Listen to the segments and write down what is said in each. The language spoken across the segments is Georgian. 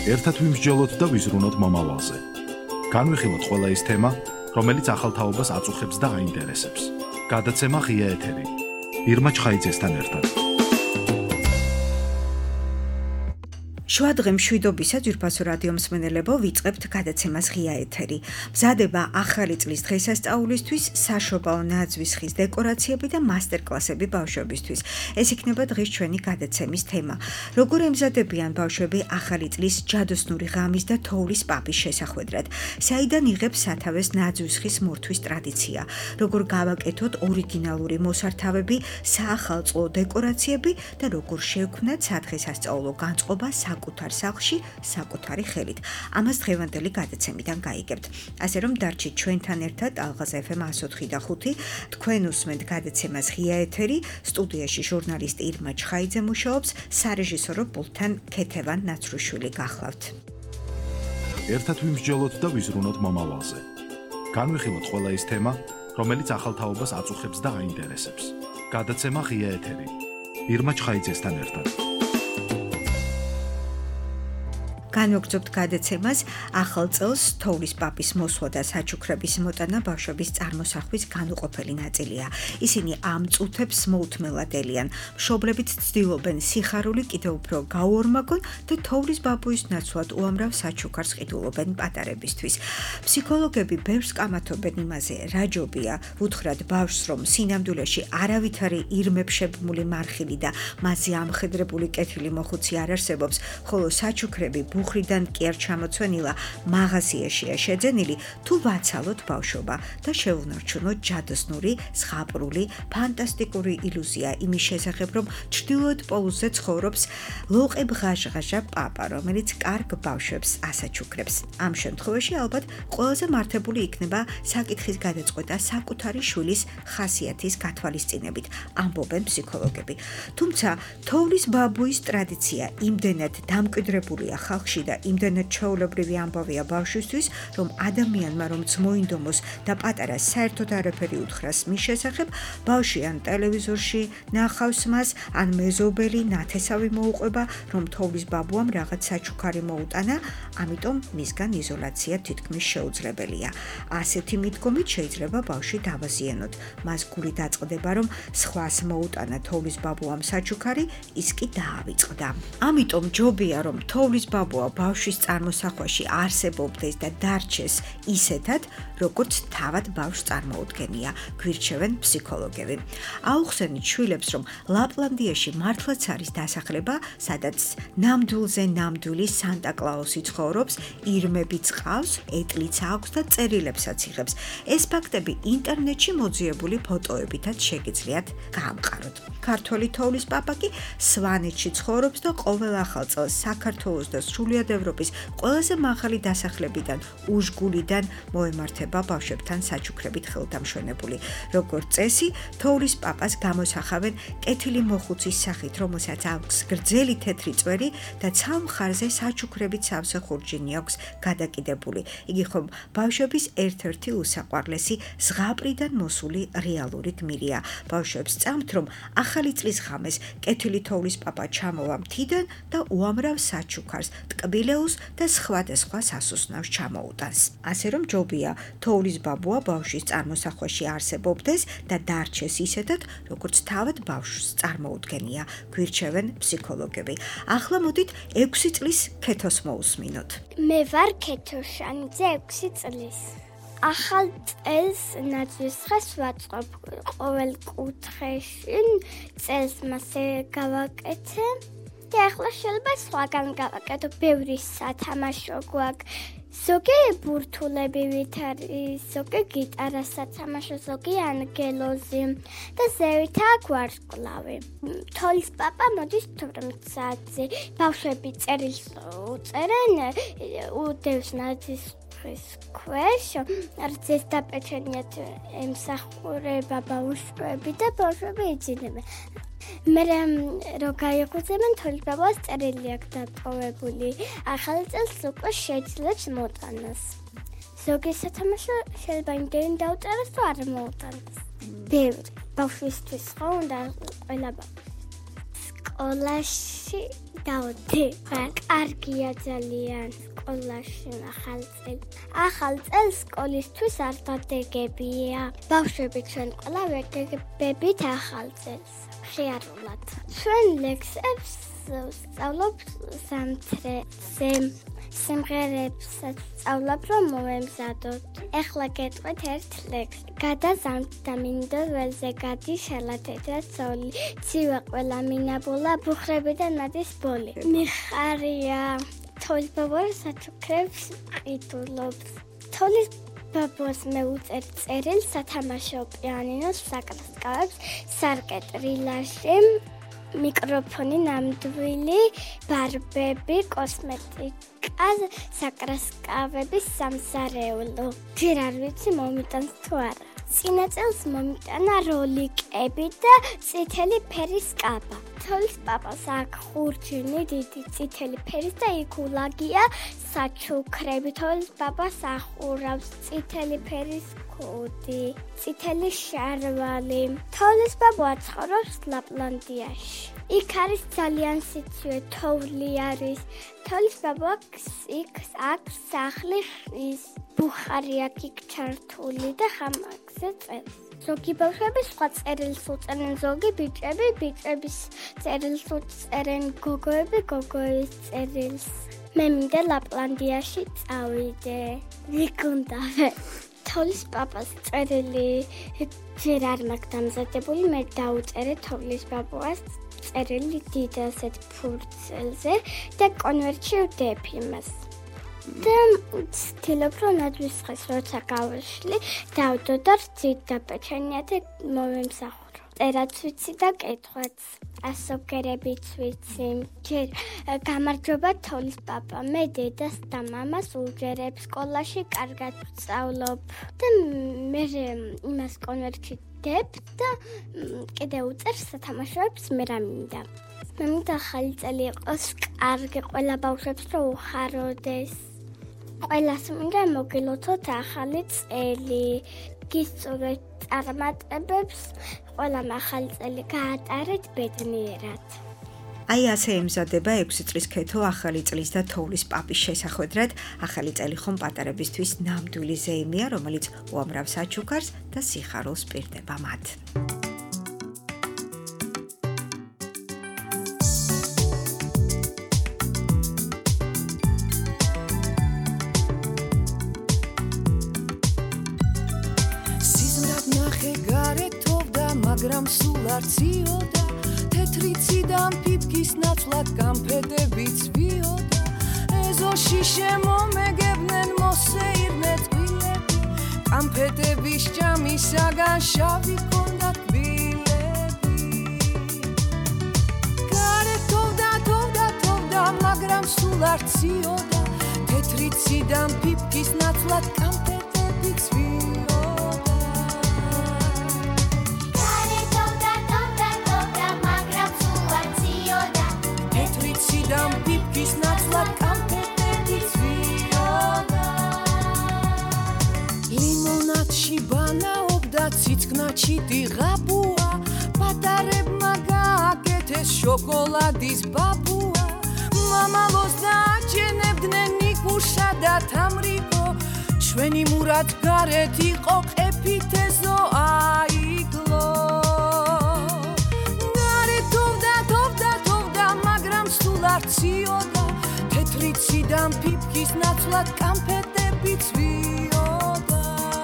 ერთად ვიმსჯელოთ და ვიზრუნოთ მომავალზე. განვიხილოთ ყველა ის თემა, რომელიც ახალ თაობას აწუხებს და აინტერესებს. გადაცემა ღია ეთერი. ირმა ჩხაიძესთან ერთად. შუადღე მშვიდობისა ძვირფასო რადიო მსმენელებო, ვიწყებთ გადაცემას ღია ეთერი. მზადება ახალი წლის დღესასწაულისთვის, საშობაო ნაძვის ხის დეკორაციები და მასტერკლასები ბავშვებისთვის. ეს იქნება დღეს ჩვენი გადაცემის თემა. როგორ ემზადებიან ბავშვები ახალი წლის ჯადოსნური ღამის და თოვლის პაპის შესახვედრად? საიდან იღებს სათავეს ნაძვის ხის მორთვის ტრადიცია? როგორ გავაკეთოთ ორიგინალური მოსართავები, საახალწლო დეკორაციები და როგორ შევქმნათ სადღესასწაულო განწყობა საკუთარ სახლში, საკუთარი ხელით. ამას დღევანდელი გადაცემიდან გაიგებთ. ასე რომ დარჩით ჩვენთან ერთად ალღაზ FM 104.5. თქვენ უსმენთ გადაცემას ღია ეთერი, სტუდიაში ჟურნალისტი ირმა ჩხაიძე მუშაობს, სარეჟისორო პულტთან ქეთევან ნაცრუშვილი გახლავთ. ერთად ვიმსჯელოთ და ვიზრუნოთ მომავალზე. განვიხილოთ ყველა ის თემა, რომელიც ახალ თაობას აწუხებს და აინტერესებს. გადაცემა ღია ეთერი. ირმა ჩხაიძესთან ერთად. განვაგრძობთ გადაცემას ახალ წელს თოვლის პაპის მოსვლა და საჩუქრების მოტანა ბავშვების წარმოსახვის განუყოფელი ნაწილია. ისინი ამ წუთებს მოუთმელად ელიან. მშობლებით ცდილობენ სიხარული კიდევ უფრო გაუორმაგონ და თოვლის ბაბუის ნაცვლად უამრავ საჩუქარს ყიდულობენ პატარებისთვის. ფსიქოლოგები ბევრს კამათობენ იმაზე, რა ჯობია უთხრათ ბავშვს, რომ სინამდვილეში არავითარი ირმებშებმული მარხილი და მასზე ამხედრებული კეთილი მოხუცი არ არსებობს, ხოლო საჩუქრები ბუხრიდან კი არ ჩამოცვენილა მაღაზიაშია შეძენილი, თუ ვაცალოთ ბავშვობა და შევუნარჩუნოთ ჯადოსნური, ზღაპრული, ფანტასტიკური ილუზია იმის შესახებ, რომ ჩრდილოეთ პოლუსზე ცხოვრობს ლოყე ბღაჟღაჟა პაპა, რომელიც კარგ ბავშვებს ასაჩუქრებს. ამ შემთხვევაში ალბათ ყველაზე მართებული იქნება საკითხის გადაწყვეტა საკუთარი შვილის ხასიათის გათვალისწინებით, ამბობენ ფსიქოლოგები. თუმცა თოვლის ბაბუის ტრადიცია იმდენად დამკვიდრებულია ხალხში და იმდენად ჩვეულებრივი ამბავია ბავშვისთვის, რომ ადამიანმა რომც მოინდომოს და პატარას საერთოდ არაფერი უთხრას მის შესახებ, ბავშვი ან ტელევიზორში ნახავს მას, ან მეზობელი ნათესავი მოუყვება, რომ თოვლის ბაბუამ რაღაც საჩუქარი მოუტანა, ამიტომ მისგან იზოლაცია თითქმის შეუძლებელია. ასეთი მიდგომით შეიძლება ბავშვი დავაზიანოთ. მას გული დაწყდება, რომ სხვას მოუტანა თოვლის ბაბუამ საჩუქარი, ის კი დაავიწყდა. ამიტომ ჯობია, რომ თოვლის ბაბუა ბავშვის წარმოსახვაში არსებობდეს და დარჩეს ისეთად, როგორც თავად ბავშვს წარმოუდგენია, გვირჩევენ ფსიქოლოგები. აუხსენით შვილებს, რომ ლაპლანდიაში მართლაც არის დასახლება, სადაც ნამდვილზე ნამდვილი სანტა-კლაუსი ცხოვრობს, ირმებიც ყავს, ეტლიც აქვს და წერილებსაც იღებს. ეს ფაქტები ინტერნეტში მოძიებული ფოტოებითაც შეგიძლიათ გაამყაროთ. ქართველი თოვლის პაპა კი სვანეთში ცხოვრობს და ყოველ ახალ წელს საქართველოს და სრულიად ევროპის ყველაზე მაღალი დასახლებიდან, უშგულიდან მოემართება ბავშვებთან საჩუქრებით ხელდამშვენებული. როგორც წესი, თოვლის პაპას გამოსახავენ კეთილი მოხუცის სახით, რომელსაც აქვს გრძელი თეთრი წვერი და ცალ მხარზე საჩუქრებით სავსე ხურჯინი აქვს გადაკიდებული. იგი ხომ ბავშვების ერთ-ერთი უსაყვარლესი ზღაპრიდან მოსული რეალური გმირია. ბავშვებს წამთ, რომ ახალი წლის ღამეს კეთილი თოვლის პაპა ჩამოვა მთიდან და უამრავ საჩუქარს, ტკბილეულს და სხვადასხვა სასუსნავს ჩამოუტანს. ასე რომ ჯობია თოვლის ბაბუა ბავშვის წარმოსახვაში არსებობდეს და დარჩეს ისეთად, როგორც თავად ბავშვს წარმოუდგენია, გვირჩევენ ფსიქოლოგები. ახლა მოდით 6 წლის ქეთოს მოусმინოთ. მე ვარ ქეთოშანიძე 6 წლის. ახალ წელს ნაძვის ხეს ვაწყობ ყოველ კუთხეში, წელს მასე გავაკეთე. და ახლა შეიძლება სხვაგან გავაკეთო, ბევრი სათამაშო გვაქვს. ზოგი ბურთულები ვით არის, ზოგი გიტარა სათამაშო, ზოგი ანგელოზი და ზევითა ვარსკვლავი. თოვლის პაპა მოდის თორმცათზე, ბავშვები წერილს უწერენ, უდევს ნაძვის ხის ქვეშ, არცეს დაპეჩენიათ ემსახურება ბავშვები და ბავშვები იძინებენ. მე რო გაიხვეწებენ თოვლის ბაბუას წერილი აქვს დატოვებული. ახალი წელს უკვე შეძლებს მოტანას. ზოგი სათამაშო შეიძლება იმდენი დაუწეროს, თუ არ მოუტანს. ბევრი ბავშვისთვის ხო უნდა ყველა სკოლაში დავდივარ. კარგია ძალიან სკოლაში ახალ წელს სკოლისთვის არ დადეგებია. ბავშვები ჩვენ ყველა ვერდეგებით ახალ წელს. შეარულად. ჩვენ ლექსებს ვსწავლობ ზამთრებზე. სიმღერებსაც ვსწავლობ რომ მოვემზადოთ. ეხლა გეტყვით ერთ ლექსს. გადაზამთრდა მინდო ველზე გადიშალა თეთრ ცოლი. ცივა ყველა მინაბოლა ბუხრები და ნადის ბოლი. მიხარია თოლის ბაბოს საჩუქრებს ყიდულობს. თოლის ბაბოს მეუწერ წერილს სათამაშო პიანინოს საკრასკავებს სარკეტრილაში მიკროფონი ნამდვილი ბარბები კოსმეტიკა საკრასკავების სამზარეულო ჯერ არ ვიცი მომიტანს თუ არა წინა წელს მომიტანა როლიკები და წითელი ფერის კაბა თოლის პაპას აქ ხურჯინი დიდი წითელი ფერის და იქ ულაგია საჩუქრები თოლის პაპას ახურავს წითელი ფერის კუდი წითელი შარვალი თოლის პაპა ცხოვრობს ლაპლანდიაში იქ არის ძალიან სიცივე თოვლი არის თოლის პაპა იქ აქვს სახლი ხის ბუხარი აქ იქ ჩართული და ხამაგზე წელს ზოგი ბავშვები სხვა წერილს უწერენ ზოგი ბიჭები ბიჭების წერილს უწერენ გოგოები გოგოების წერილს მე მინდა ლაპლანდიაში წავიდე მიკუნდავე თოლის პაპას წერილი ჯერ არ მაქვს დამზადებული მე დავუწერე თოლის პაპას წერილი დიდ ასეთ ფურცელზე და კონვერტში ვდებ იმას და ვცდილობ რომ ნაძვის ხეს როცა გავშლი დავდო და რძით დაპეჩენია და მოვემსახურო წერაც ვიცი და კითხვაც ასოკერებიც ვიცი ჯერ გამარჯობა თოლის პაპა მე დედას და მამას უჯერებ სკოლაში კარგად ვსწავლობ და მე იმას კონვერტში ვდებ და კიდე უწერ სათამაშოებს მე რა მინდა მე მინდა ახალი წელი იყოს კარგი ყველა ბავშვებს რომ უხაროდეს ყველას მინდა მოგილოცოთ ახალი წელი გისწორეთ წარმატებებს ყველამ ახალი წელი გაატარეთ ბედნიერად აი ასე ემზადება 6 წლის ქეთო ახალი წლის და თოვლის პაპის შესახვედრად ახალი წელი ხომ პატარებისთვის ნამდვილი ზეიმია რომელიც უამრავ საჩუქარს და სიხარულს პირდება მათ მაგრამ სულ არ ციოდა თეთრიციდან ფიფკის ნაცვლად გამფედებით ვიოდა ეზოში შემომეგებდნენ მოსეირნე წყვილები გამფედების ჭამისაგან შავი ჰქონდათ კბილები გარეთ თოვდა მაგრამ სულ არ ციოდა თეთრიციდან ფიფკის ნაცვლად გამფედებით ვიოდა Sidam pipkis naclad kampetetis vioda Limonatshi banaobda tsitsknatshi dიღაბუა პატარებმა გააკეთეს შოკოლადის ბაბუა მამალოს დააჩენებდნენ ნიკუშა და თამრიკო ჩვენი მურად გარეთ იყო ყეფითეზო აიგლო არ ციოდა თეთრიციდან ფიფკის ნაცვლად კამფეტებიც ვიოდა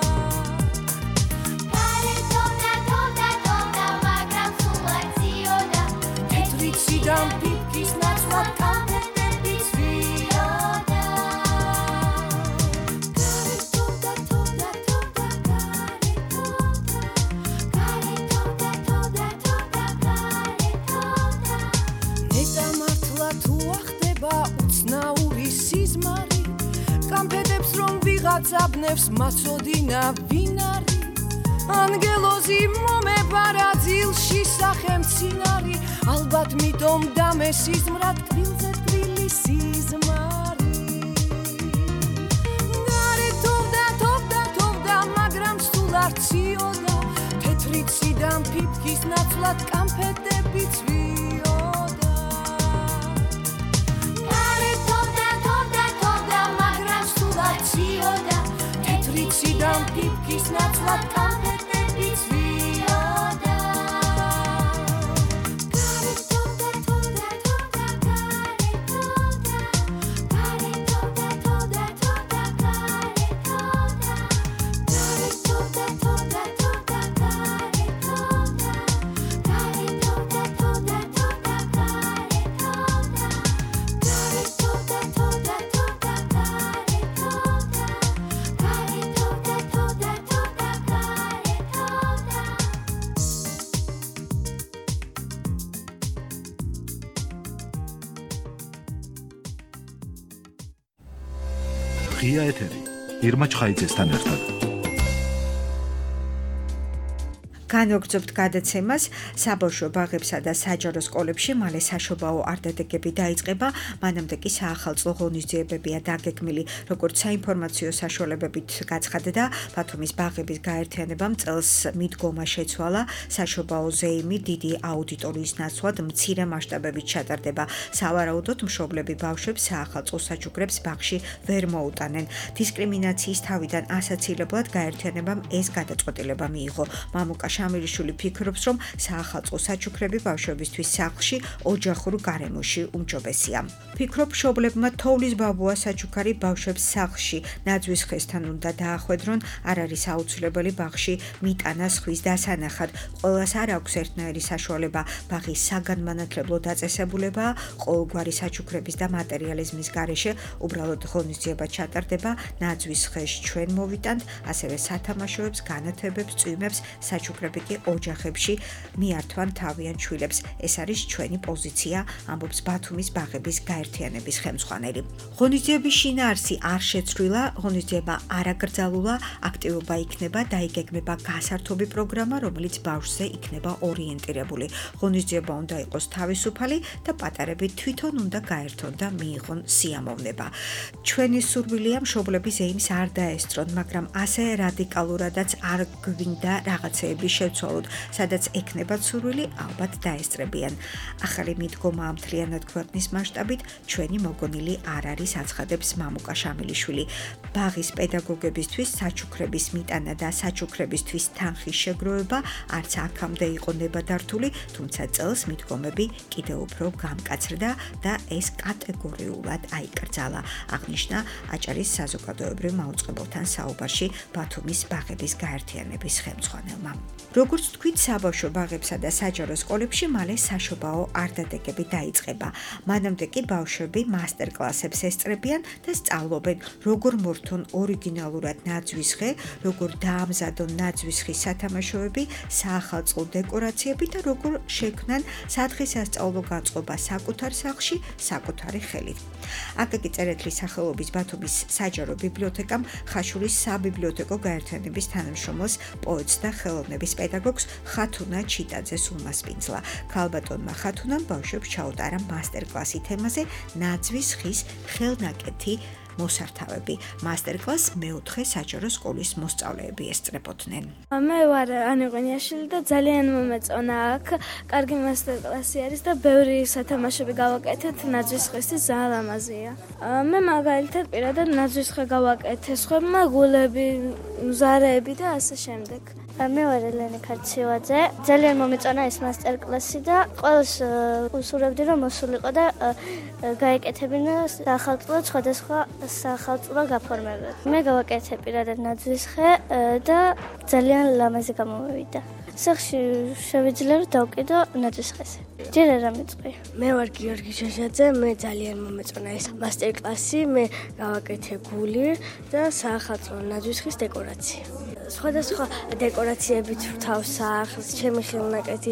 თოვდა მაგრამ სულ არ ციოდა თეთრიციდან ფიფკის ნაცვლად კამფეტებიც ვიოდა კამფეტებს რომ ვიღაცაბნებს მაწოდინა ვინარი ანგელოზი მომებარა ძილში სახელმცინარი ალბათ მითომ დამესიზმრად კბილზე კბილი სიზმარი გარეთ თოვდა მაგრამ სულ არ ციოდა თეთრიციდან ფიფკის ნაცვლად კამფეტებიც ვიოდა ღია ეთერი ირმა ჩხაიძესთან ერთად. განვაგრძობთ გადაცემას საბავშვო ბაღებსა და საჯარო სკოლებში მალე საშობაო არდადეგები დაიწყება, მანამდე კი საახალწლო ღონისძიებებია დაგეგმილი, როგორც საინფორმაციო საშუალებებით გაცხადდა, ბათუმის ბაღების გაერთიანებამ წელს მიდგომა შეცვალა, საშობაო ზეიმი დიდი აუდიტორიის ნაცვლად მცირე მასშტაბებით ჩატარდება. სავარაუდოდ მშობლები ბავშვებს საახალწლო საჩუქრებს ბაღში ვერ მოუტანენ. დისკრიმინაციის თავიდან ასაცილებლად გაერთიანებამ ეს გადაწყვეტილება მიიღო. მამუკა შამილიშვილი ფიქრობს, რომ საახალწლო საჩუქრები ბავშვებისთვის სახლში, ოჯახურ გარემოში უმჯობესია. ფიქრობ, მშობლებმა თოვლის ბაბუა საჩუქარი ბავშვებს სახლში ნაძვის ხესთან უნდა დაახვედრონ, არ არის აუცილებელი ბაღში მიტანა სხვის დასანახად. ყველას არ აქვს ერთნაირი საშუალება, ბაღის საგანმანათლებლო დაწესებულებაა, ყოველგვარი საჩუქრების და მატერიალიზმის გარეშე უბრალოდ ღონისძიება ჩატარდება, ნაძვის ხეს ჩვენ მოვიტანთ, ასევე სათამაშოებს, განათებებს, წვიმებს, საჩუქრები კი ოჯახებში მიართვან თავიანთ შვილებს. ეს არის ჩვენი პოზიცია, ამბობს ბათუმის ბაღების გაერთიანების ხელმძღვანელი. ღონისძიების შინაარსი არ შეცვლილა, ღონისძიება არ აკრძალულა, აქტივობა იქნება, დაიგეგმება გასართობი პროგრამა, რომელიც ბავშვზე იქნება ორიენტირებული. ღონისძიება უნდა იყოს თავისუფალი და პატარები თვითონ უნდა გაერთონ და მიიღონ სიამოვნება. ჩვენი სურვილია მშობლები ზეიმს არ დაესწრონ, მაგრამ ასე რადიკალურადაც არ გვინდა რაღაცეები შევცვალოთ, სადაც ექნებათ სურვილი, ალბათ დაესწრებიან. ახალი მიდგომაა მთლიანად ქვეყნის მასშტაბით, ჩვენი მოგონილი არ არის, აცხადებს მამუკა შამილიშვილი. ბაღის პედაგოგებისთვის საჩუქრების მიტანა და საჩუქრებისთვის თანხის შეგროვება არც აქამდე იყო ნებადართული, თუმცა წელს მიდგომები კიდევ უფრო გამკაცრდა და ეს კატეგორიულად აიკრძალა, აღნიშნა აჭარის საზოგადოებრივ მაუწყებელთან საუბარში ბათუმის ბაღების გაერთიანების ხელმძღვანელმა. როგორც თქვით, საბავშვო ბაღებსა და საჯარო სკოლებში მალე საშობაო არდადეგები დაიწყება. მანამდე კი ბავშვები მასტერკლასებს ესწრებიან და სწავლობენ, როგორ მორთონ ორიგინალურად ნაძვის ხე, როგორ დაამზადონ ნაძვის ხის სათამაშოები, საახალწლო დეკორაციები და როგორ შექმნან სათხისასწავლო განწყობა საკუთარ სახლში, საკუთარი ხელით. აკაკი წერეთლის სახელობის ბათუმის საჯარო ბიბლიოთეკამ ხაშურის საბიბლიოთეკო გაერთიანების თანამშრომელს, პოეტს და ხელოვნების პედაგოგს ხათუნა ჩიტაძეს უმასპინძლა. ქალბატონმა ხათუნამ ბავშვებს ჩაუტარა მასტერკლასი თემაზე ნაძვის ხის ხელნაკეთი მოსართავები. მასტერკლასს მეოთხე საჯარო სკოლის მოსწავლეები ესწრებოდნენ. მე ვარ ანიღვინიაშვილი და ძალიან მომეწონა აქ. კარგი მასტერკლასი არის და ბევრი სათამაშოები გავაკეთეთ, ნაძვის ხესთვის ძალიან ლამაზია. მე მაგალითად პირადად ნაძვის ხე გავაკეთე, სხვებმა გულები, მზარეები და ასე შემდეგ. მე ვარ ელენე ქარციევაძე. ძალიან მომეწონა ეს მასტერკლასი და ყველას უსურვებდი რომ მოსულიყო და გაეკეთებინა საახალწლო სხვადასხვა საახალწლო გაფორმებები. მე გავაკეთე პირადად ნაძვის ხე და ძალიან ლამაზი გამომივიდა. სახში შევიძლია რომ დავკიდო ნაძვის ხეზე. ჯერ არ ამიწყი. მე ვარ გიორგი შაშაძე, მე ძალიან მომეწონა ეს მასტერკლასი, მე გავაკეთე გული და საახალწლო ნაძვის ხის დეკორაცია. სხვადასხვა დეკორაციებით ვთავ სახლს, ჩემი ხელნაკეთი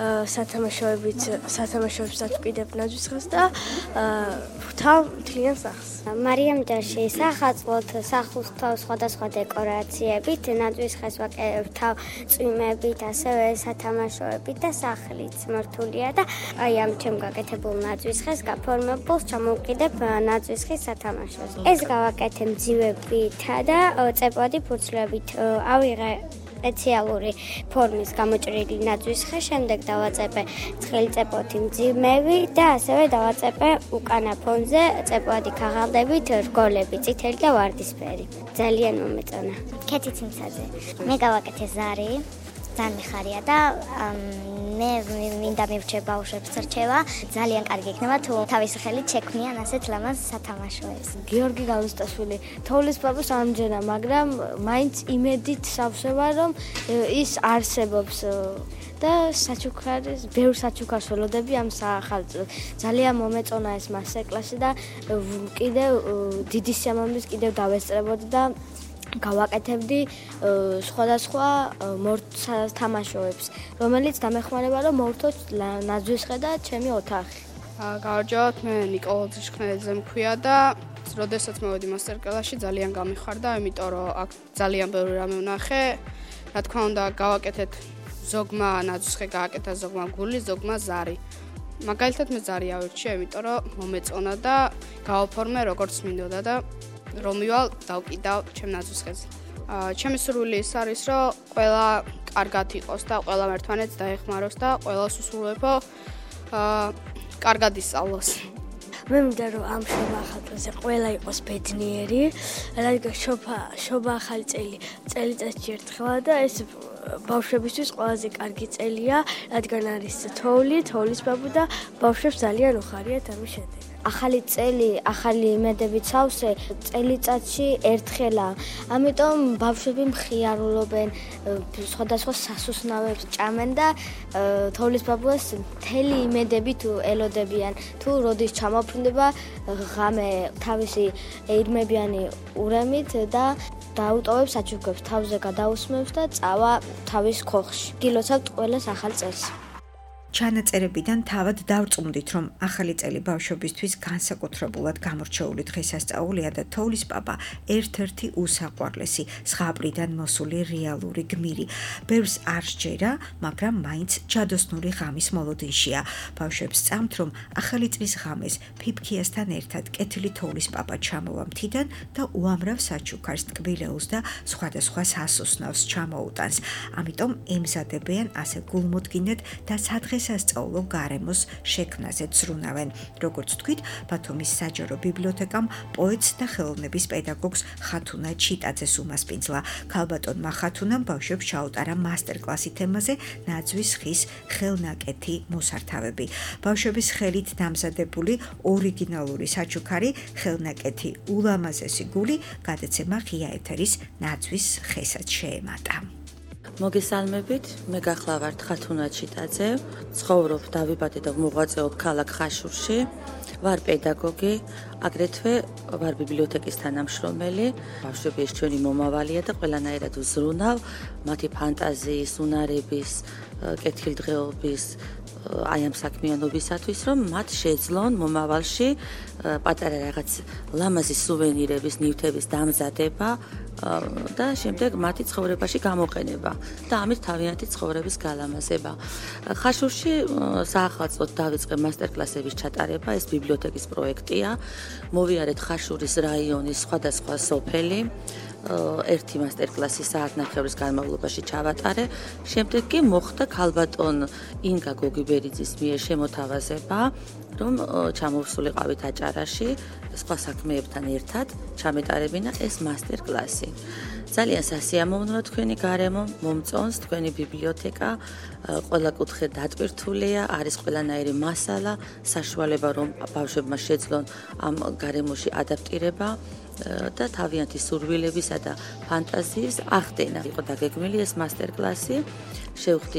სათამაშოებსაც ვკიდებ ნაძვის ხეს და ვთავ მთლიან სახლს. მარიამ ჯაში საახალწლოდ სახლს ვთავ სხვადასხვა დეკორაციებით, ნაძვის ხეს ვთავ წვიმებით, ასევე სათამაშოებით და სახლიც მორთულია და აი ამ ჩემ გაკეთებულ ნაძვის ხეს გაფორმებულს ჩამოვკიდებ ნაძვის ხის სათამაშოს. ეს გავაკეთე მძივებითა და წეპოდი ფურცლებით. ავიღე სპეციალური ფორმის გამოჭრილი ნაძვის ხე, შემდეგ დავაწეპე ცხელი წეპოთი მძიმები და ასევე დავაწეპე უკანა ფონზე წეპოთი ქაღალდებით რგოლები, წითელი და ვარდისფერი. ძალიან მომეწონა. ქეთი ციმცაძე. მე გავაკეთე ზარი. ძალიან მიხარია და მე მინდა მივჭე ბავშვებს რჩევა. ძალიან კარგი იქნება თუ თავისი ხელით შექმნიან ასეთ ლამაზ სათამაშოებს. გიორგი გალუსტაშვილი, თოვლის ბაბუს ამჯერა, მაგრამ მაინც იმედით სავსება, რომ ის არსებობს და საჩუქარის, ბევრ საჩუქარს ველოდები ამ საახალწლოდ. ძალიან მომეწონა ეს მასტერკლასი და კიდევ დიდი სიამოვნებით კიდევ დავესწრებოდი და გავაკეთებდი სხვადასხვა თამაშოებს, რომელიც დამეხმარება რომ მოვთოთ ნაძვის ხე და ჩემი ოთახი. გავარჯავოთ, მე ნიკოლოზ ჟხნელიძე მქვია და როდესაც მოვედი მასტერკლასში ძალიან გამიხარდა, იმიტომ რომ აქ ძალიან ბევრი რამე ვნახე. Რა თქმა უნდა, გავაკეთეთ ზოგმა ნაძვისხე გააკეთა ზოგმა გული, ზოგმა ზარი. მაგალითად მე ზარი ავირჩიე, იმიტომ რომ მომეწონა და გავაფორმე როგორც მინდოდა და რომ მივალ დავკიდავ ჩემ ნაძვისხეზე. ჩემი სურვილი ის არის, რომ ყველა კარგად იყოს და ყველა ერთმანეთს დაეხმაროს და ყველას უსურვებო კარგად ისწავლოს. მე მინდა რომ ამ შობა ახალწელზე ყველა იყოს ბედნიერი, რადგან შობა ახალი წელიწადში ერთხელა და ეს ბავშვებისთვის ყველაზე კარგი წელია, რადგან არის თოვლის ბაბუ და ბავშვებს ძალიან უხარიათ ამის შედეგი. ახალი წელი, ახალი იმედებით სავსე წელიწადში ერთხელა. ამიტომ ბავშვები მხიარულობენ, სხვადასხვა სასუსნავებს ჭამენ და თოვლის ბაბუას მთელი იმედებით ელოდებიან. თუ როდის ჩამოფრინდება ღამე თავისი ირმებიანი ურემით და დაუტოვებს საჩუქრებს, თავზე გადაусმევს და წავა თავის ქოხში. გილოცავთ ყველას ახალ წელს. ჩანაწერებიდან თავად დავწუნდით, რომ ახალი წელი ბავშვებისთვის განსაკუთრებულად გამორჩეული დღესასწაულია და თოვლის პაპა ერთ-ერთი უსაყვარლესი ზღაპრიდან მოსული რეალური გმირი. ბევრს არ სჯერა, მაგრამ მაინც ჯადოსნური ღამის მოლოდინშია. ბავშვებს წამთ, რომ ახალი წლის ღამეს ფიფქიასთან ერთად კეთილი თოვლის პაპა ჩამოვა მთიდან და უამრავ საჩუქარს, ტკბილეულს და სხვადასხვა სასუსნავს ჩამოუტანს. ამიტომ ემზადებიან ასე გულმოდგინედ და სადღესასწაულო გარემოს შექმნაზე ცრუნავენ. როგორც თქვით, ბათუმის საჯარო ბიბლიოთეკამ პოეტს და ხელოვნების პედაგოგს ხათუნა ჩიტაძეს უმასპინძლა. ქალბატონმა ხათუნამ ბავშვებს ჩაუტარა მასტერკლასი თემაზე ნაძვის ხის ხელნაკეთი მოსართავები. ბავშვების ხელით დამზადებული ორიგინალური საჩუქარი ხელნაკეთი ულამაზესი გული გადაცემა ღია ეთერის ნაძვის ხესაც შეემატა. მოგესალმებით, მე გახლავართ ხათუნა ჩიტაძე, ცხოვრობ დავიბადე და მოღვაწეობ ქალაქ ხაშურში, ვარ პედაგოგი, აგრეთვე ვარ ბიბლიოთეკის თანამშრომელი. ბავშვები ეს ჩვენი მომავალია და ყველანაირად ვზრუნავ მათი ფანტაზიის, უნარების, კეთილდღეობის აი ამ საქმიანობისათვის, რომ მათ შეძლონ მომავალში პატარა რაღაც ლამაზი სუვენირების, ნივთების დამზადება და შემდეგ მათი ცხოვრებაში გამოყენება და ამით თავიანთი ცხოვრების გალამაზება. ხაშურში საახალწლოდ დავიწყე მასტერკლასების ჩატარება, ეს ბიბლიოთეკის პროექტია. მოვიარეთ ხაშურის რაიონის სხვადასხვა სოფელი. ერთი მასტერკლასი საათნახევრის განმავლობაში ჩავატარე. შემდეგ კი მოხდა ქალბატონ ინგა გოგიბერიძის მიერ შემოთავაზება, რომ ჩამოვსულიყავით აჭარაში სხვა საქმეებთან ერთად ჩამეტარებინა ეს მასტერკლასი. ძალიან სასიამოვნოა თქვენი გარემო, მომწონს თქვენი ბიბლიოთეკა, ყველა კუთხე დატვირთულია, არის ყველანაირი მასალა, საშუალება რომ ბავშვებმა შეძლონ ამ გარემოში ადაპტირება და თავიანთი სურვილებისა და ფანტაზიის ახდენა. იყო დაგეგმილი ეს მასტერკლასი. შევხვდი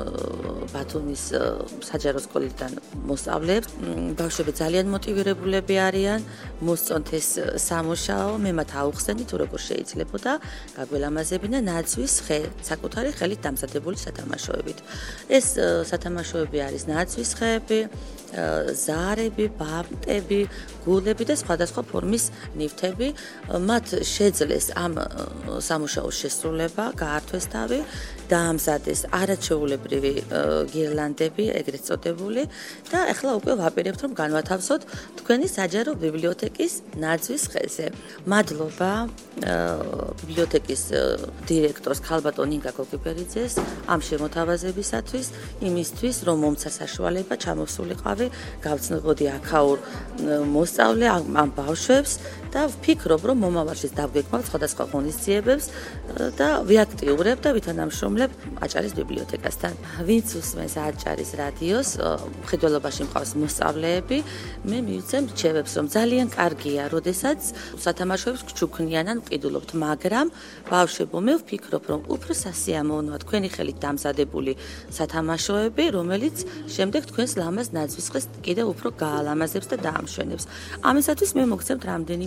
ბათუმის საჯარო სკოლიდან მოსწავლეებს. ბავშვები ძალიან მოტივირებულები არიან, მოსწონთ ეს სამუშაო, მე მათ აუხსენდი თუ როგორ შეიძლებოდა გაგველამაზებინა ნაძვის ხე, საკუთარი ხელით დამზადებული სათამაშოებით. ეს სათამაშოები არის ნაძვის ხეები, ზარები, ბამტები, გულები და სხვადასხვა ფორმის ნივთები. მათ შეძლეს ამ სამუშაოს შესრულება, გაართვეს თავი, დაამზადეს არაჩვეულებრივი გირლანდები, ეგრეთ წოდებული და ახლა უკვე ვაპირებთ, რომ განვათავსოთ თქვენი საჯარო ბიბლიოთეკის ნაძვის ხეზე. მადლობა ბიბლიოთეკის დირექტორს ქალბატონ ინგა გოგიბერიძეს ამ შემოთავაზებისათვის, იმისთვის, რომ მომცა საშუალება ჩამოვსულიყავი, გავცნობოდი აქაურ მოსწავლე ამ ბავშვებს და ვფიქრობ, რომ მომავალში დავგეგმავთ სხვადასხვა ღონისძიებებს და ვიაქტიურებ და ვითანამშრომლებ აჭარის ბიბლიოთეკასთან. ვინც უსმენს აჭარის რადიოს, მხედველობაში მყავს მოსწავლეები, მე მივცემ რჩევებს, რომ ძალიან კარგია, როდესაც სათამაშოებს გჩუქნიან ან ვყიდულობთ, მაგრამ ბავშვებო, მე ვფიქრობ, რომ უფრო სასიამოვნოა თქვენი ხელით დამზადებული სათამაშოები, რომელიც შემდეგ თქვენს ლამაზ ნაძვის ხეს კიდევ უფრო გაალამაზებს და დაამშვენებს. ამისათვის მე მოგცემთ რამდენიმე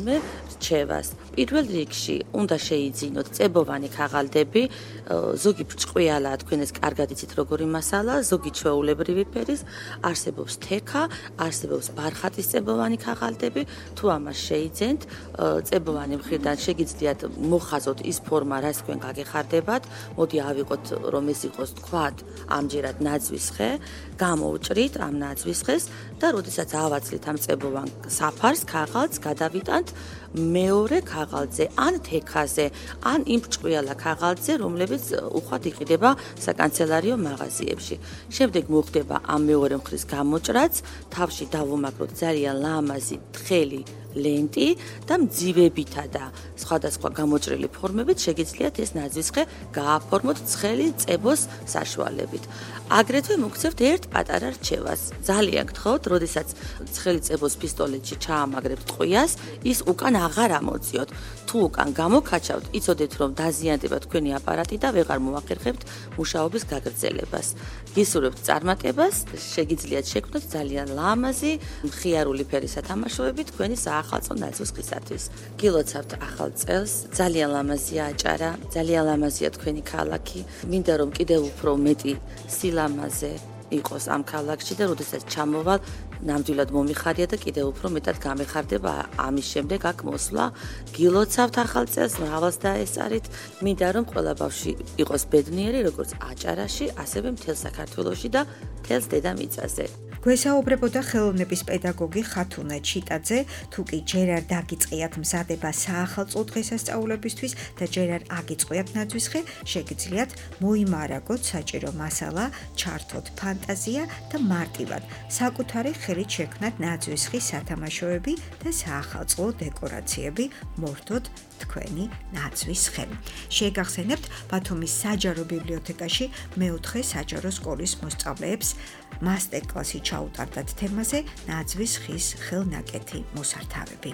რამოდენიმე რჩევას. პირველ რიგში უნდა შეიძინოთ წებოვანი ქაღალდები, ზოგი ბრჭყვიალა, თქვენ ეს კარგად იცით როგორი მასალა, ზოგი ჩვეულებრივი ფერის, არსებობს თექა, არსებობს ბარხატის წებოვანი ქაღალდები, თუ ამას შეიძენთ, წებოვანი მხრიდან შეგიძლიათ მოხაზოთ ის ფორმა, რაც თქვენ გაგეხარდებათ, მოდი ავიღოთ რომ ეს იყოს თქვათ ამჯერად ნაძვის ხე, გამოვჭრით ამ ნაძვის ხეს და როდესაც ავაცლით ამ წებოვან საფარს, ქაღალდს გადავიტანთ მეორე ქაღალდზე, ან თექაზე, ან იმ ბრჭყვიალა ქაღალდზე, რომლებიც უხვად იყიდება საკანცელარიო მაღაზიებში. შემდეგ მოხდება ამ მეორე მხრის გამოჭრაც, თავში დავუმაგროთ ძალიან ლამაზი თხელი ლენტი და მძივებითა და სხვადასხვა გამოჭრილი ფორმებით შეგიძლიათ ეს ნაძვისხე გააფორმოთ ცხელი წებოს საშუალებით. აგრეთვე მოგცევთ ერთ პატარა რჩევას. ძალიან გთხოვთ, როდესაც ცხელი წებოს პისტოლეტში ჩაამაგრებთ ტყვიას, ის უკან აღარ ამოწიოთ. თუ უკან გამოკაჩავთ, იცოდეთ რომ დაზიანდება თქვენი აპარატი და ვეღარ მოახერხებთ მუშაობის გაგრძელებას. გისურვებთ წარმატებას, შეგიძლიათ შექმნათ ძალიან ლამაზი, მხიარული ფერის სათამაშოები თქვენი ახალწო ნაძვის ხისათვის. გილოცავთ ახალ წელს, ძალიან ლამაზია აჭარა, ძალიან ლამაზია თქვენი ქალაქი. მინდა რომ კიდევ უფრო მეტი სილამაზე იყოს ამ ქალაქში და როდესაც ჩამოვალ, ნამდვილად მომიხარია და კიდევ უფრო მეტად გამეხარდება ამის შემდეგ აქ მოსვლა. გილოცავთ ახალ წელს, მრავალს დაესწარით. მინდა რომ ყველა ბავშვი იყოს ბედნიერი, როგორც აჭარაში, ასევე მთელ საქართველოში და მთელს დედამიწაზე. გვესაუბრებოდა ხელოვნების პედაგოგი ხათუნა ჩიტაძე, თუ კი ჯერ არ დაგიწყიათ მზადება საახალწლო დღესასწაულებისთვის და ჯერ არ აგიწყიათ ნაძვისხე, შეგიძლიათ მოიმარაგოთ საჭირო მასალა, ჩართოთ ფანტაზია და მარტივად საკუთარი ხელით შექმნათ ნაძვისხის სათამაშოები და საახალწლო დეკორაციები, მორთოთ თქვენი ნაძვისხე. შეგახსენებთ ბათუმის საჯარო ბიბლიოთეკაში მეოთხე საჯარო სკოლის მოსწავლეებს მასტერკლასი ჩაუტარდათ თემაზე ნაძვის ხის ხელნაკეთი მოსართავები.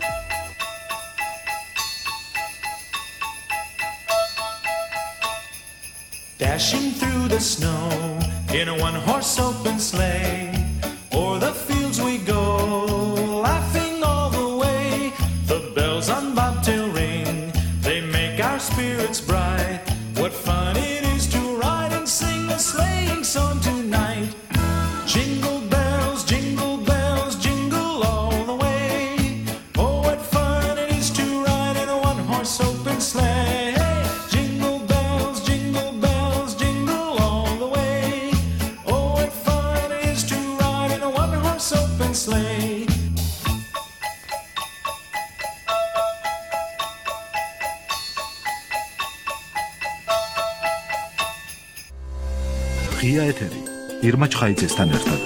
Dashing through the snow in a one-horse open sleigh, o'er the fields we go, laughing all the way. The bells on bobtail ring, they make our spirits bright. What fun it is to ride and sing a sleighing song tonight. Jingle bells, jingle all the way. Oh, what fun it is to ride in a one-horse open sleigh. Jingle bells, jingle all the way. Oh, what fun it is to ride in a one-horse open sleigh. ღია ეთერი ირმა ჩხაიძესთან ერთად.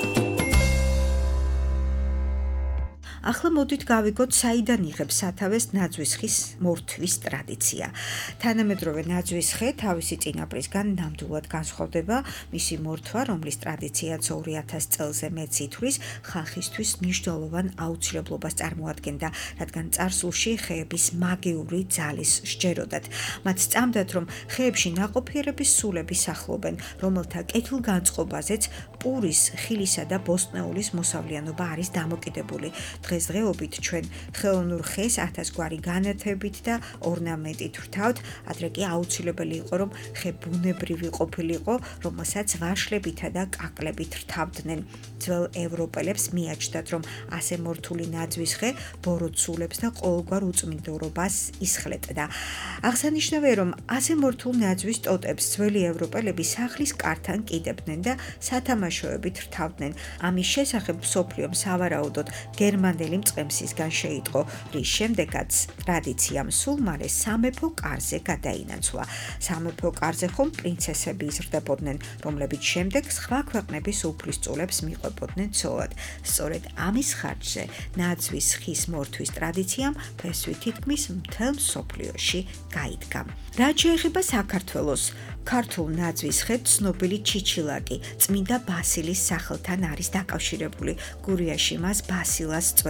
ახლა მოდით გავიგოთ, საიდან იღებს სათავეს ნაძვისხის მორთვის ტრადიცია. თანამედროვე ნაძვისხე თავისი წინაპრისგან ნამდვილად განსხვავდება. მისი მორთვა, რომლის ტრადიციაც 2000 წელზე მეც ითვლის, ხალხისთვის მნიშვნელოვან აუცილებლობას წარმოადგენდა, რადგან წარსულში ხეების მაგიური ძალის სჯეროდათ. მათ სწამდათ, რომ ხეებში ნაყოფიერების სულები სახლობენ, რომელთა კეთილგანწყობაზეც პურის, ხილისა და ბოსტნეულის მოსავლიანობა არის დამოკიდებული. დღესდღეობით ჩვენ ხელოვნურ ხეს 1000 გვარი განათებით და ორნამენტით ვრთავთ, ადრე კი აუცილებელი იყო, რომ ხე ბუნებრივი ყოფილიყო, რომელსაც ვაშლებითა და კაკლებით ვრთავდნენ. ძველ ევროპელებს მიაჩნდათ, რომ ასე მორთული ნაძვის ხე ბოროტსულებს და ყოველგვარ უწმინდორობას ისხლეტდა. აღსანიშნავია, რომ ასე მორთულ ნაძვის ტოტებს ძველი ევროპელები სახლის კართან კიდებდნენ და სათამაშოებით ვრთავდნენ. ამის შესახებ მსოფლიომ სავარაუდოდ გერმანელი მწყემსისგან შეიტყო, რის შემდეგაც ტრადიციამ სულ მალე სამეფო კარზე გადაინაცვლა. სამეფო კარზე ხომ პრინცესები იზრდებოდნენ, რომლებიც შემდეგ სხვა ქვეყნების უფლისწულებს მიყვებოდნენ ცოლად. სწორედ ამის ხარჯზე ნაძვის ხის მორთვის ტრადიციამ ფესვი თითქმის მთელ მსოფლიოში გაიდგა. რაც შეეხება საქართველოს, ქართულ ნაძვის ხედ ცნობილი ჩიჩილაკი წმინდა ბასილის სახელთან არის დაკავშირებული. გურიაში მას ბასილას წვერე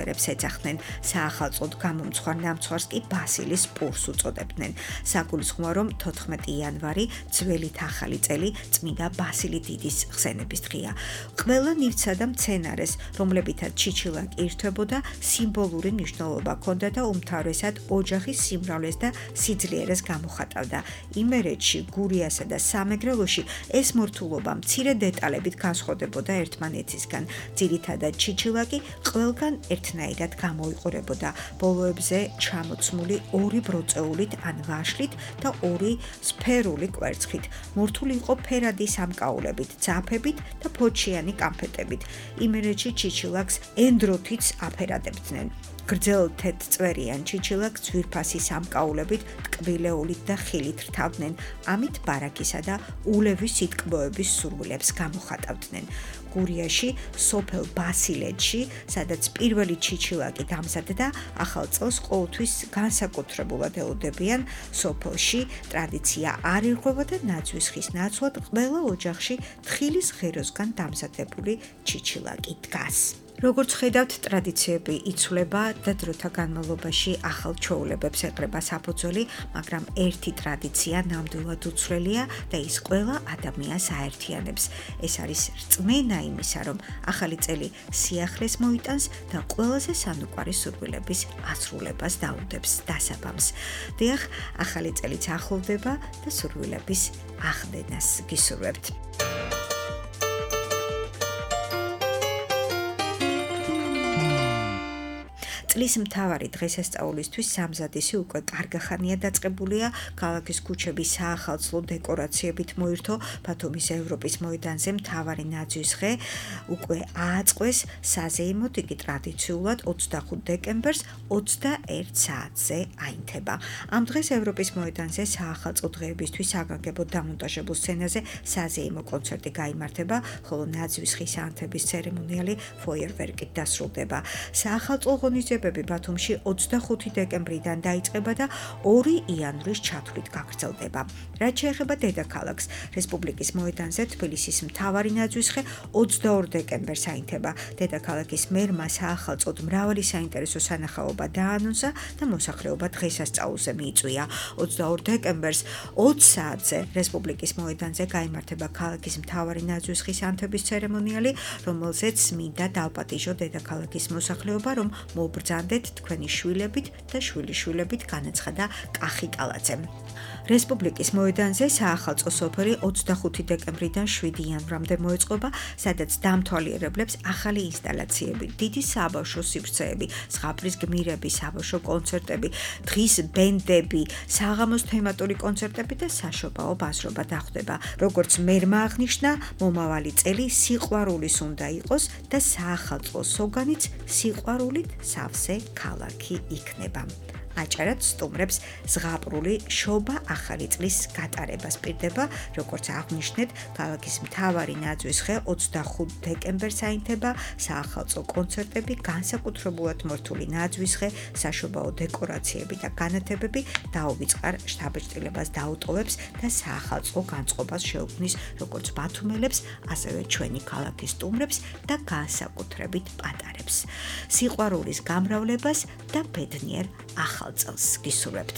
პატარებს ეძახდნენ. საახალწლოდ გამომცხვარ ნამცხვარს კი ბასილის პურს უწოდებდნენ. საგულისხმოა, რომ 14 იანვარი ძველით ახალი წელი წმინდა ბასილი დიდის ხსენების დღეა. ყველა ნივთსა და მცენარეს, რომლებითაც ჩიჩილაკი ირთვებოდა, სიმბოლური მნიშვნელობა ჰქონდა და უმთავრესად ოჯახის სიმრავლეს და სიძლიერეს გამოხატავდა. იმერეთში, გურიასა და სამეგრელოში ეს მორთულობა მცირე დეტალებით განსხვავდებოდა ერთმანეთისგან. ძირითადად ჩიჩილაკი ყველგან ერთნაირად გამოიყურებოდა. ბოლოებზე ჩამოცმული ორი ბროწეულით ან ვაშლით და ორი სფერული კვერცხით. მორთული იყო ფერადი სამკაულებით, ძაფებით და ფოჩიანი კამფეტებით. იმერეთში ჩიჩილაკს ენდროთიც აფერადებდნენ. გრძელ თეთრწვერიან ჩიჩილაკს ძვირფასი სამკაულებით, ტკბილეულით და ხილით რთავდნენ. ამით ბარაქისა და ულევის სიტკბოების სურვილებს გამოხატავდნენ. გურიაში, სოფელ ბასილეთში, სადაც პირველი ჩიჩილაკი დამზადდა, ახალ წელს ყოველთვის განსაკუთრებულად ელოდებიან. სოფელში ტრადიცია არ ირღვევა და ნაძვის ხის ნაცვლად ყველა ოჯახში თხილის ღეროსგან დამზადებული ჩიჩილაკი დგას. როგორც ხედავთ, ტრადიციები იცვლება და დროთა განმავლობაში ახალ ჩვეულებებს ეყრება საფუძველი, მაგრამ ერთი ტრადიცია ნამდვილად უცვლელია და ის ყველა ადამიანს აერთიანებს. ეს არის რწმენა იმისა, რომ ახალი წელი სიახლეს მოიტანს და ყველაზე სანუკვარი სურვილების ასრულებას დაუდებს დასაბამს. დიახ, ახალი წელიც ახლოვდება და სურვილების ახდენას გისურვებთ. წლის მთავარი დღესასწაულისთვის სამზადისი უკვე კარგახანია დაწყებულია. ქალაქის ქუჩები საახალწლო დეკორაციებით მოირთო. ბათუმის ევროპის მოედანზე მთავარი ნაძვის ხე უკვე ააწყვეს. საზეიმოდ იგი ტრადიციულად 25 დეკემბერს 21 საათზე აინთება. ამ დღეს ევროპის მოედანზე საახალწლო დღეებისთვის აგანგებოდ დამონტაჟებულ სცენაზე საზეიმო კონცერტი გაიმართება, ხოლო ნაძვის ხის ანთების ცერემონიალი ფოიერვერკით დასრულდება. საახალწლო ღონისძიებები ბათუმში 25 დეკემბრიდან დაიწყება და 2 იანვრის ჩათვლით გაგრძელდება. რაც შეეხება დედაქალაქს, რესპუბლიკის მოედანზე თბილისის მთავარი ნაძვის ხე 22 დეკემბერს აინთება. დედაქალაქის მერმა საახალწლოდ მრავალი საინტერესო სანახაობა დაანონსა და მოსახლეობა დღესასწაულზე მიიწვია. 22 დეკემბერს 20 საათზე რესპუბლიკის მოედანზე გაიმართება ქალაქის მთავარი ნაძვის ხის ანთების ცერემონიალი, რომელზეც მინდა დავპატიჟო დედაქალაქის მოსახლეობა, რომ მობრძანდეთ თქვენი შვილებით და შვილიშვილებით, განაცხადა კახი კალაძემ. რესპუბლიკის მოედანზე საახალწლო სოფელი 25 დეკემბრიდან 7 იანვრამდე მოეწყობა, სადაც დამთვალიერებლებს ახალი ინსტალაციები, დიდი საბავშვო სივრცეები, ზღაპრის გმირები, საბავშვო კონცერტები, დღის ბენდები, საღამოს თემატური კონცერტები და საშობაო ბაზრობა დახვდება. როგორც მერმა აღნიშნა, მომავალი წელი სიყვარულის უნდა იყოს და საახალწლო სლოგანიც სიყვარულით სავსე ქალაქი იქნება. აჭარად სტუმრებს ზღაპრული შობა ახალი წლის გატარებას პირდება, როგორც აღნიშნეთ, ქალაქის მთავარი ნაძვის ხე 25 დეკემბერს აინთება, საახალწლო კონცერტები, განსაკუთრებულად მორთული ნაძვის ხე, საშობაო დეკორაციები და განათებები დაუვიწყარ შთაბეჭდილებას დაუტოვებს და საახალწლო განწყობას შეუქმნის როგორც ბათუმელებს, ასევე ჩვენი ქალაქის სტუმრებს და განსაკუთრებით პატარებს. სიყვარულის გამრავლებას და ბედნიერ ახალ წელს გისურვებთ.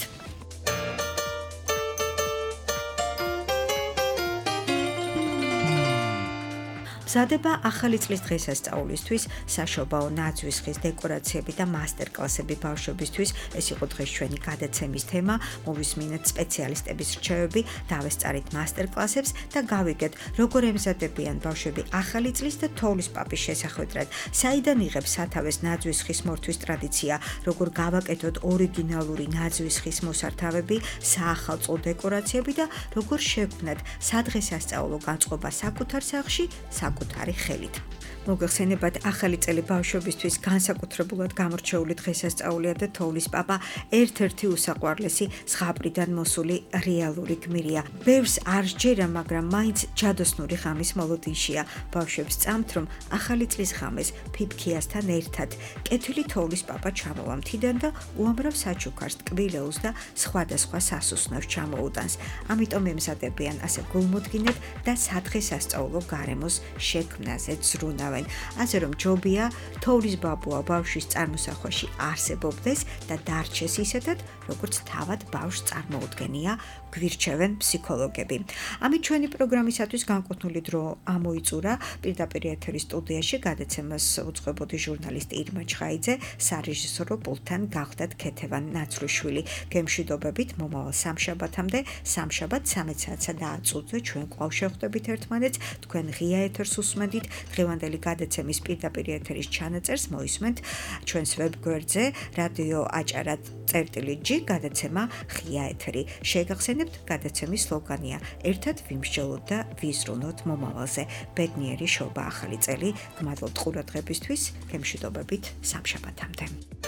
მზადება ახალი წლის დღესასწაულისთვის, საშობაო ნაძვის ხის დეკორაციები და მასტერკლასები ბავშვებისთვის. ეს იყო დღეს ჩვენი გადაცემის თემა. მოვისმინეთ სპეციალისტების რჩევები, დავესწარით მასტერკლასებს და გავიგეთ, როგორ ემზადებიან ბავშვები ახალი წლის და თოვლის პაპის შესახვედრად. საიდან იღებს სათავეს ნაძვის ხის მორთვის ტრადიცია, როგორ გავაკეთოთ ორიგინალური ნაძვის ხის მოსართავები, საახალწლო დეკორაციები და როგორ შევქმნათ სადღესასწაულო განწყობა საკუთარ სახლში, საკუთარი ხელით. მოგეხსენებათ, ახალი წელი ბავშვებისთვის განსაკუთრებულად გამორჩეული დღესასწაულია და თოვლის პაპა ერთ-ერთი უსაყვარლესი ზღაპრიდან მოსული რეალური გმირია. ბევრს არ სჯერა, მაგრამ მაინც ჯადოსნური ღამის მოლოდინშია. ბავშვებს წამთ, რომ ახალი წლის ღამეს ფიფქიასთან ერთად კეთილი თოვლის პაპა ჩამოვა მთიდან და უამრავ საჩუქარს, ტკბილეულს და სხვადასხვა სასუსნავს ჩამოუტანს. ამიტომ ემზადებიან ასე გულმოდგინედ და სადღესასწაულო გარემოს შექმნაზე ზრუნავენ. აკრავენ, ასე რომ ჯობია თოვლის ბაბუა ბავშვის წარმოსახვაში არსებობდეს და დარჩეს ისეთად, როგორც თავად ბავშვს წარმოუდგენია, გვირჩევენ ფსიქოლოგები. ამით ჩვენი პროგრამისათვის განკუთვნილი დრო ამოიწურა. პირდაპირ ეთერის სტუდიაში გადაცემას უძღვებოდი ჟურნალისტი ირმა ჩხაიძე, სარეჟისორო პულტთან გახდათ ქეთევან ნაცრუშვილი. გემშვიდობებით მომავალ სამშაბათამდე, სამშაბათ 13:10 ჩვენ კვლავ შევხვდებით ერთმანეთს, თქვენ ღია ეთერს უსმენთ. დღევანდელი გადაცემის პირდაპირ ეთერის ჩანაწერს მოისმენთ ჩვენს ვებგვერდზე radio.acara.g გადაცემა ღია ეთერი. შეგახსენებთ, გადაცემის სლოგანია ერთად ვიმსჯელოთ და ვიზრუნოთ მომავალზე. ბედნიერი შობა ახალი წელი. გმადლობთ ყურადღებისთვის. გემშვიდობებით სამშაბათამდე.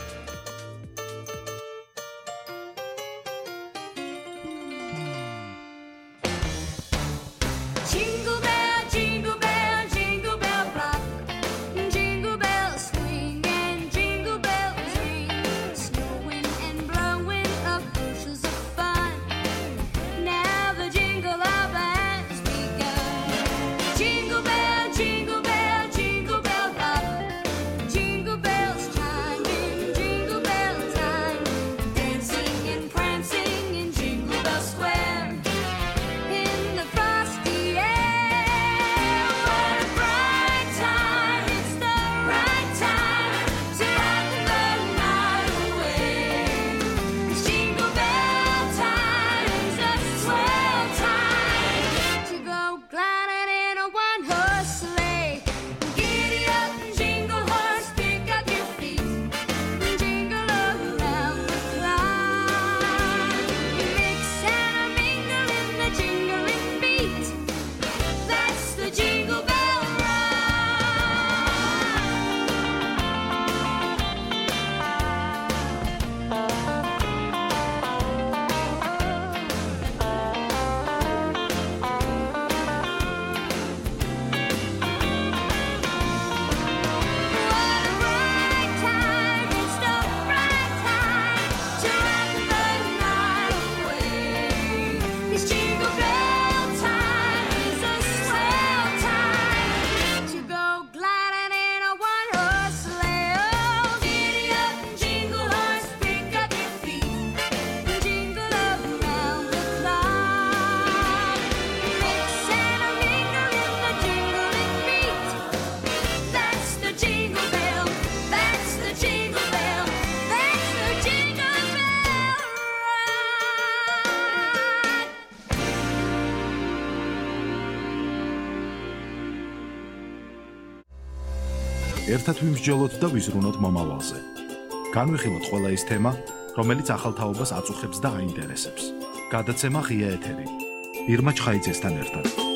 ერთად ვიმსჯელოთ და ვიზრუნოთ მომავალზე. განვიხილოთ ყველა ის თემა, რომელიც ახალ თაობას აწუხებს და აინტერესებს. გადაცემა ღია ეთერი. ირმა ჩხაიძესთან ერთად.